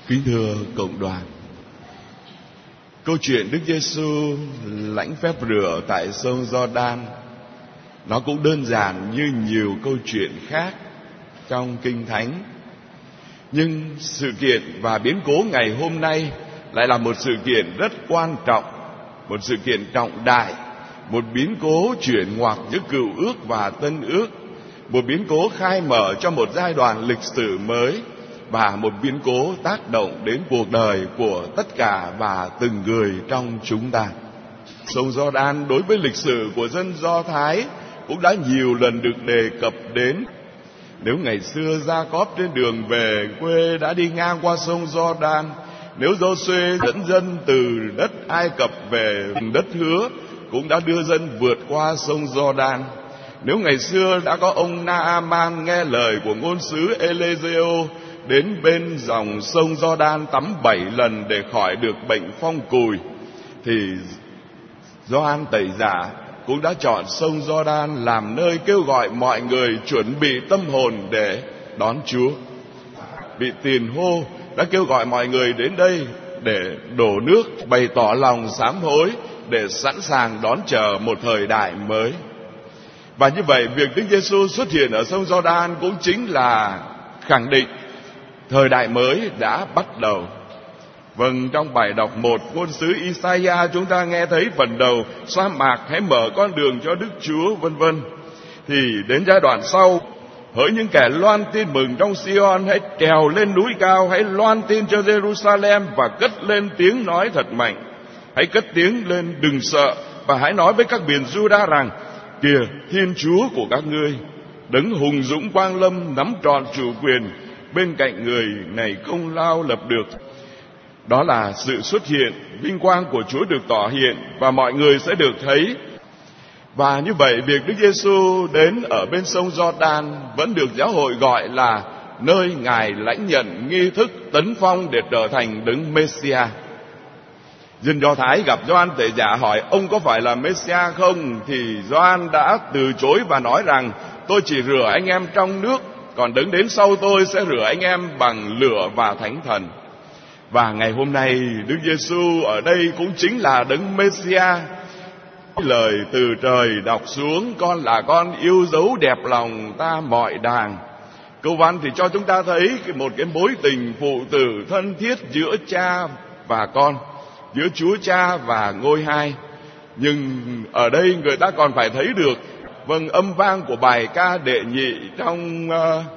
Kính thưa cộng đoàn, câu chuyện Đức Giêsu lãnh phép rửa tại sông Giođan nó cũng đơn giản như nhiều câu chuyện khác trong Kinh Thánh. Nhưng sự kiện và biến cố ngày hôm nay lại là một sự kiện rất quan trọng, một sự kiện trọng đại, một biến cố chuyển ngoặt giữa Cựu Ước và Tân Ước, một biến cố khai mở cho một giai đoạn lịch sử mới, và một biến cố tác động đến cuộc đời của tất cả và từng người trong chúng ta. Sông Giođan đối với lịch sử của dân Do Thái cũng đã nhiều lần được đề cập đến. Nếu ngày xưa Gia-cốp trên đường về quê đã đi ngang qua sông Giođan, nếu Giô-suê dẫn dân từ đất Ai Cập về đất hứa cũng đã đưa dân vượt qua sông Giođan, nếu ngày xưa đã có ông Na-a-man nghe lời của ngôn sứ Ê-lê-giê-ô đến bên dòng sông Giođan tắm 7 lần để khỏi được bệnh phong cùi, thì Gioan Tẩy Giả cũng đã chọn sông Giođan làm nơi kêu gọi mọi người chuẩn bị tâm hồn để đón Chúa. Vị Tiền Hô đã kêu gọi mọi người đến đây để đổ nước, bày tỏ lòng sám hối, để sẵn sàng đón chờ một thời đại mới. Và như vậy, việc Đức Giêsu xuất hiện ở sông Giođan cũng chính là khẳng định thời đại mới đã bắt đầu. Vâng, trong bài đọc 1 ngôn sứ Isaiah chúng ta nghe thấy phần đầu: sa mạc hãy mở con đường cho Đức Chúa, vân vân. Thì đến giai đoạn sau: hỡi những kẻ loan tin mừng trong Sion, hãy trèo lên núi cao, hãy loan tin cho Jerusalem và cất lên tiếng nói thật mạnh. Hãy cất tiếng lên, đừng sợ, và hãy nói với các miền Juda rằng: kìa, Thiên Chúa của các ngươi, đấng hùng dũng quang lâm, nắm trọn chủ quyền, bên cạnh người này công lao lập được. Đó là sự xuất hiện, vinh quang của Chúa được tỏ hiện, và mọi người sẽ được thấy. Và như vậy, việc Đức Giêsu đến ở bên sông Giođan vẫn được giáo hội gọi là nơi Ngài lãnh nhận nghi thức tấn phong để trở thành đấng Messiah. Dân Do Thái gặp Gioan Tẩy Giả hỏi: ông có phải là Messiah không? Thì Gioan đã từ chối và nói rằng: tôi chỉ rửa anh em trong nước, còn đấng đến sau tôi sẽ rửa anh em bằng lửa và thánh thần. Và ngày hôm nay, Đức Giêsu ở đây cũng chính là đấng Messiah. Lời từ trời đọc xuống: con là con yêu dấu đẹp lòng ta mọi đàng. Câu văn thì cho chúng ta thấy một cái mối tình phụ tử thân thiết giữa cha và con, giữa Chúa Cha và Ngôi Hai. Nhưng ở đây người ta còn phải thấy được âm vang của bài ca đệ nhị trong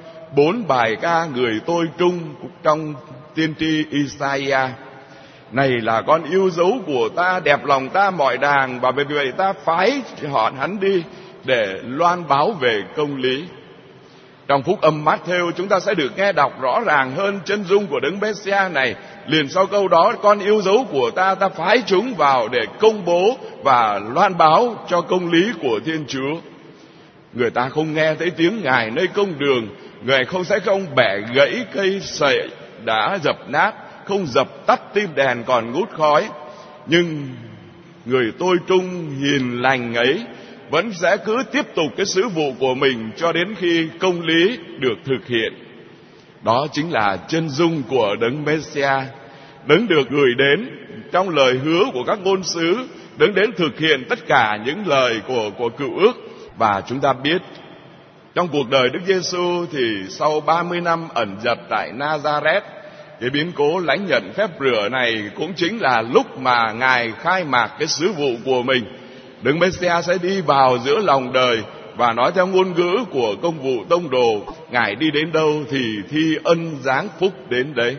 4 bài ca người tôi trung trong tiên tri Isaiah. Này là con yêu dấu của ta, đẹp lòng ta mọi đàng, và vì vậy ta phái họ hắn đi để loan báo về công lý. Trong phúc âm Mát-thêu chúng ta sẽ được nghe đọc rõ ràng hơn chân dung của đấng Messiah này. Liền sau câu đó: con yêu dấu của ta, ta phái chúng vào để công bố và loan báo cho công lý của Thiên Chúa. Người ta không nghe thấy tiếng Ngài nơi công đường, Ngài sẽ không bẻ gãy cây sậy đã dập nát, không dập tắt tim đèn còn ngút khói. Nhưng người tôi trung hiền lành ấy vẫn sẽ cứ tiếp tục cái sứ vụ của mình cho đến khi công lý được thực hiện. Đó chính là chân dung của đấng Messiah, đấng được gửi đến trong lời hứa của các ngôn sứ, đấng đến thực hiện tất cả những lời của Cựu Ước. Và chúng ta biết trong cuộc đời Đức Giêsu thì sau 30 năm ẩn dật tại Nazareth, cái biến cố lãnh nhận phép rửa này cũng chính là lúc mà Ngài khai mạc cái sứ vụ của mình. Đấng Messiah sẽ đi vào giữa lòng đời, và nói theo ngôn ngữ của công vụ tông đồ: Ngài đi đến đâu thì thi ân giáng phúc đến đấy.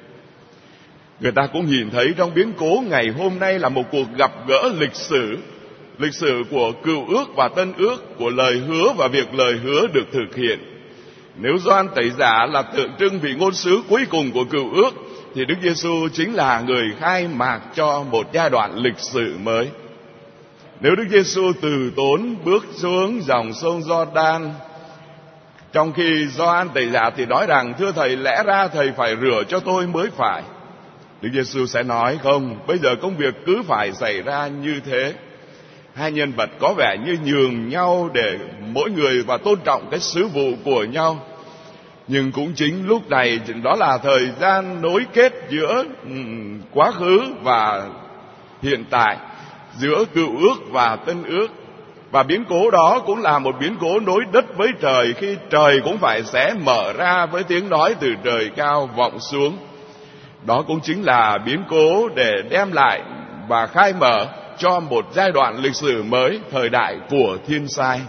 Người ta cũng nhìn thấy trong biến cố ngày hôm nay là một cuộc gặp gỡ lịch sử của Cựu Ước và Tân Ước, của lời hứa và việc lời hứa được thực hiện. Nếu Gioan Tẩy Giả là tượng trưng vị ngôn sứ cuối cùng của Cựu Ước, thì Đức Giêsu chính là người khai mạc cho một giai đoạn lịch sử mới. Nếu Đức Giêsu từ tốn bước xuống dòng sông Giođan, trong khi Gioan Tẩy Giả thì nói rằng: thưa thầy, lẽ ra thầy phải rửa cho tôi mới phải. Đức Giêsu sẽ nói: không, bây giờ công việc cứ phải xảy ra như thế. Hai nhân vật có vẻ như nhường nhau để mỗi người và tôn trọng cái sứ vụ của nhau. Nhưng cũng chính lúc này, đó là thời gian nối kết giữa quá khứ và hiện tại, giữa cựu ước và tân ước. Và biến cố đó cũng là một biến cố nối đất với trời, khi trời cũng phải sẽ mở ra với tiếng nói từ trời cao vọng xuống. Đó cũng chính là biến cố để đem lại và khai mở cho một giai đoạn lịch sử mới, thời đại của thiên sai.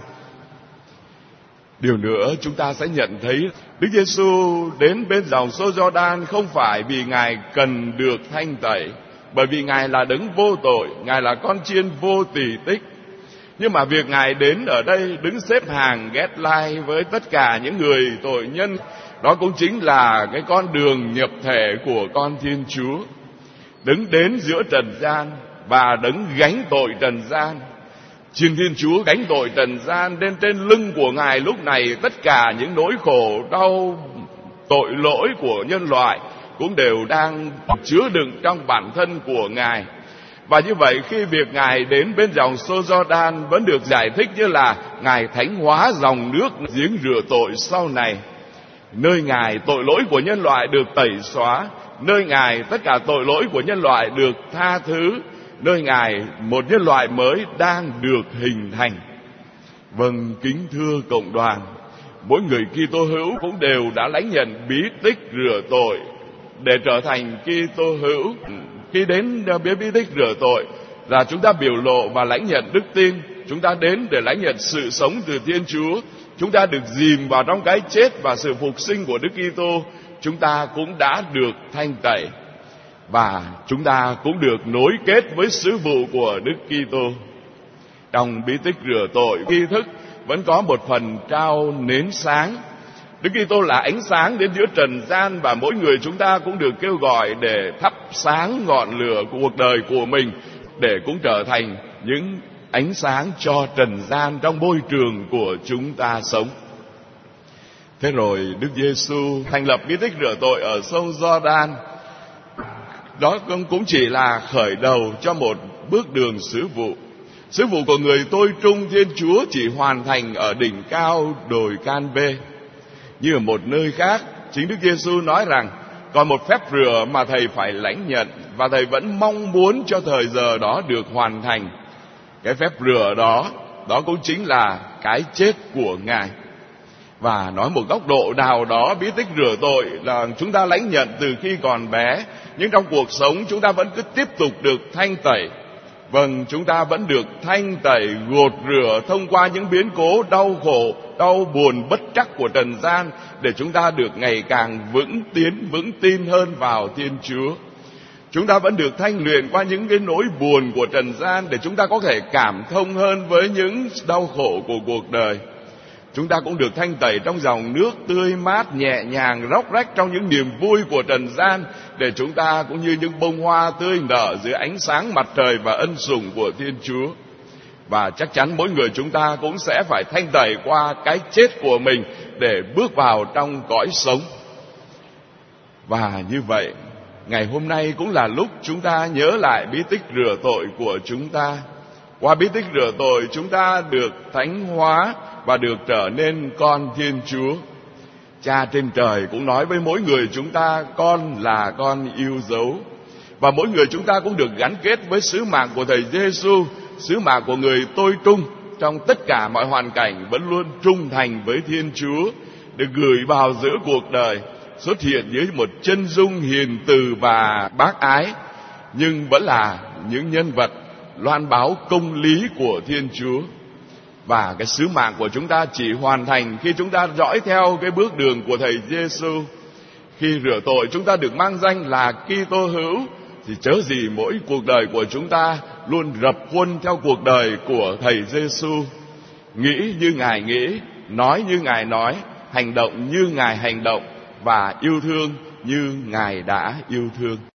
Điều nữa chúng ta sẽ nhận thấy Đức Giêsu đến bên dòng sông Giô-đan không phải vì Ngài cần được thanh tẩy, bởi vì Ngài là đấng vô tội, Ngài là con chiên vô tỳ tích. Nhưng mà việc Ngài đến ở đây đứng xếp hàng ghét lai với tất cả những người tội nhân, đó cũng chính là cái con đường nhập thể của con Thiên Chúa. Đứng đến giữa trần gian và đấng gánh tội trần gian. Xin Thiên Chúa gánh tội trần gian, nên trên lưng của Ngài lúc này tất cả những nỗi khổ đau tội lỗi của nhân loại cũng đều đang chứa đựng trong bản thân của Ngài. Và như vậy, khi việc Ngài đến bên dòng sông Giô-đan vẫn được giải thích như là Ngài thánh hóa dòng nước giếng rửa tội sau này. Nơi Ngài tội lỗi của nhân loại được tẩy xóa, nơi Ngài tất cả tội lỗi của nhân loại được tha thứ, nơi Ngài một nhân loại mới đang được hình thành. Vâng, kính thưa cộng đoàn, mỗi người Kitô hữu cũng đều đã lãnh nhận bí tích rửa tội để trở thành Kitô hữu. Khi đến bí tích rửa tội là chúng ta biểu lộ và lãnh nhận đức tin. Chúng ta đến để lãnh nhận sự sống từ Thiên Chúa. Chúng ta được dìm vào trong cái chết và sự phục sinh của Đức Kitô. Chúng ta cũng đã được thanh tẩy, và chúng ta cũng được nối kết với sứ vụ của Đức Kitô. Trong bí tích rửa tội, nghi thức vẫn có một phần trao nến sáng. Đức Kitô là ánh sáng đến giữa trần gian, và mỗi người chúng ta cũng được kêu gọi để thắp sáng ngọn lửa của cuộc đời của mình, để cũng trở thành những ánh sáng cho trần gian trong môi trường của chúng ta sống. Thế rồi Đức Giêsu thành lập bí tích rửa tội ở sông Giô-đan. Đó cũng chỉ là khởi đầu cho một bước đường sứ vụ. Sứ vụ của người tôi trung Thiên Chúa chỉ hoàn thành ở đỉnh cao đồi Can-bê. Như ở một nơi khác, chính Đức Giêsu nói rằng còn một phép rửa mà Thầy phải lãnh nhận, và Thầy vẫn mong muốn cho thời giờ đó được hoàn thành. Cái phép rửa đó cũng chính là cái chết của Ngài. Và nói một góc độ nào đó, bí tích rửa tội là chúng ta lãnh nhận từ khi còn bé, nhưng trong cuộc sống chúng ta vẫn cứ tiếp tục được thanh tẩy. Vâng, chúng ta vẫn được thanh tẩy, gột rửa thông qua những biến cố đau khổ, đau buồn, bất trắc của trần gian, để chúng ta được ngày càng vững tin hơn vào Thiên Chúa. Chúng ta vẫn được thanh luyện qua những cái nỗi buồn của trần gian, để chúng ta có thể cảm thông hơn với những đau khổ của cuộc đời. Chúng ta cũng được thanh tẩy trong dòng nước tươi mát, nhẹ nhàng, róc rách trong những niềm vui của trần gian, để chúng ta cũng như những bông hoa tươi nở dưới ánh sáng mặt trời và ân sủng của Thiên Chúa. Và chắc chắn mỗi người chúng ta cũng sẽ phải thanh tẩy qua cái chết của mình để bước vào trong cõi sống. Và như vậy, ngày hôm nay cũng là lúc chúng ta nhớ lại bí tích rửa tội của chúng ta. Qua bí tích rửa tội, chúng ta được thánh hóa và được trở nên con Thiên Chúa. Cha trên trời cũng nói với mỗi người chúng ta, con là con yêu dấu. Và mỗi người chúng ta cũng được gắn kết với sứ mạng của Thầy Giêsu, sứ mạng của người tôi trung trong tất cả mọi hoàn cảnh, vẫn luôn trung thành với Thiên Chúa, được gửi vào giữa cuộc đời, xuất hiện dưới một chân dung hiền từ và bác ái, nhưng vẫn là những nhân vật loan báo công lý của Thiên Chúa. Và cái sứ mạng của chúng ta chỉ hoàn thành khi chúng ta dõi theo cái bước đường của Thầy Giêsu. Khi rửa tội chúng ta được mang danh là Kitô hữu, thì chớ gì mỗi cuộc đời của chúng ta luôn rập khuôn theo cuộc đời của Thầy Giêsu. Nghĩ như Ngài nghĩ, nói như Ngài nói, hành động như Ngài hành động, và yêu thương như Ngài đã yêu thương.